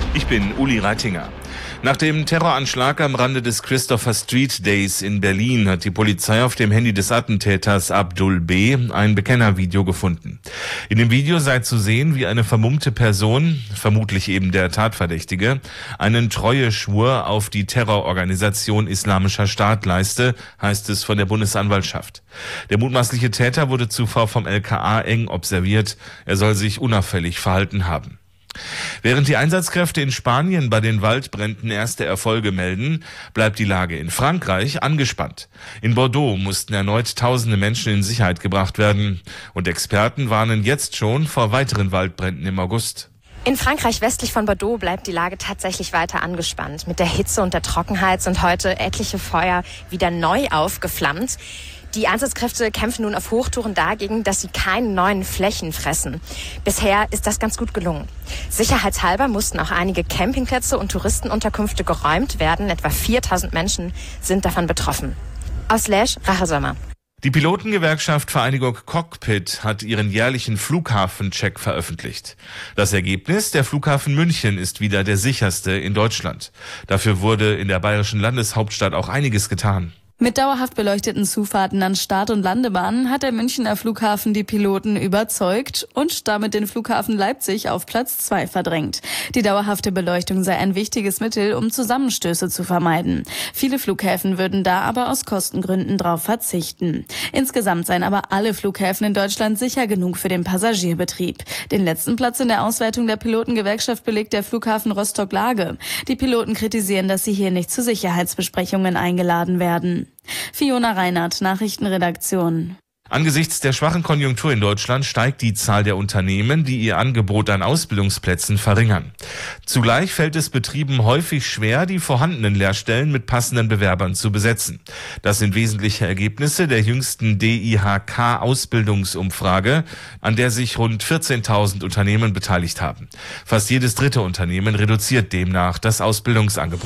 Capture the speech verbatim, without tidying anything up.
Ich bin Uli Reitinger. Nach dem Terroranschlag am Rande des Christopher Street Days in Berlin hat die Polizei auf dem Handy des Attentäters Abdul B. ein Bekennervideo gefunden. In dem Video sei zu sehen, wie eine vermummte Person, vermutlich eben der Tatverdächtige, einen Treueschwur auf die Terrororganisation Islamischer Staat leiste, heißt es von der Bundesanwaltschaft. Der mutmaßliche Täter wurde zuvor vom L K A eng observiert. Er soll sich unauffällig verhalten haben. Während die Einsatzkräfte in Spanien bei den Waldbränden erste Erfolge melden, bleibt die Lage in Frankreich angespannt. In Bordeaux mussten erneut tausende Menschen in Sicherheit gebracht werden. Und Experten warnen jetzt schon vor weiteren Waldbränden im August. In Frankreich westlich von Bordeaux bleibt die Lage tatsächlich weiter angespannt. Mit der Hitze und der Trockenheit sind heute etliche Feuer wieder neu aufgeflammt. Die Einsatzkräfte kämpfen nun auf Hochtouren dagegen, dass sie keine neuen Flächen fressen. Bisher ist das ganz gut gelungen. Sicherheitshalber mussten auch einige Campingplätze und Touristenunterkünfte geräumt werden. Etwa viertausend Menschen sind davon betroffen. Aus Lesch, Rachel Sommer. Die Pilotengewerkschaft Vereinigung Cockpit hat ihren jährlichen Flughafencheck veröffentlicht. Das Ergebnis: Der Flughafen München ist wieder der sicherste in Deutschland. Dafür wurde in der bayerischen Landeshauptstadt auch einiges getan. Mit dauerhaft beleuchteten Zufahrten an Start- und Landebahnen hat der Münchner Flughafen die Piloten überzeugt und damit den Flughafen Leipzig auf Platz zwei verdrängt. Die dauerhafte Beleuchtung sei ein wichtiges Mittel, um Zusammenstöße zu vermeiden. Viele Flughäfen würden da aber aus Kostengründen drauf verzichten. Insgesamt seien aber alle Flughäfen in Deutschland sicher genug für den Passagierbetrieb. Den letzten Platz in der Auswertung der Pilotengewerkschaft belegt der Flughafen Rostock-Lage. Die Piloten kritisieren, dass sie hier nicht zu Sicherheitsbesprechungen eingeladen werden. Fiona Reinhardt, Nachrichtenredaktion. Angesichts der schwachen Konjunktur in Deutschland steigt die Zahl der Unternehmen, die ihr Angebot an Ausbildungsplätzen verringern. Zugleich fällt es Betrieben häufig schwer, die vorhandenen Lehrstellen mit passenden Bewerbern zu besetzen. Das sind wesentliche Ergebnisse der jüngsten D I H K-Ausbildungsumfrage, an der sich rund vierzehntausend Unternehmen beteiligt haben. Fast jedes dritte Unternehmen reduziert demnach das Ausbildungsangebot.